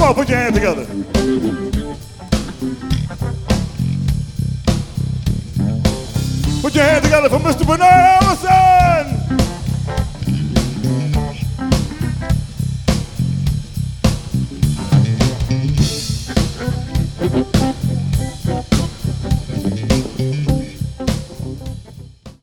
on, put your hands together. Put your hands together for Mr. Bernard Allison.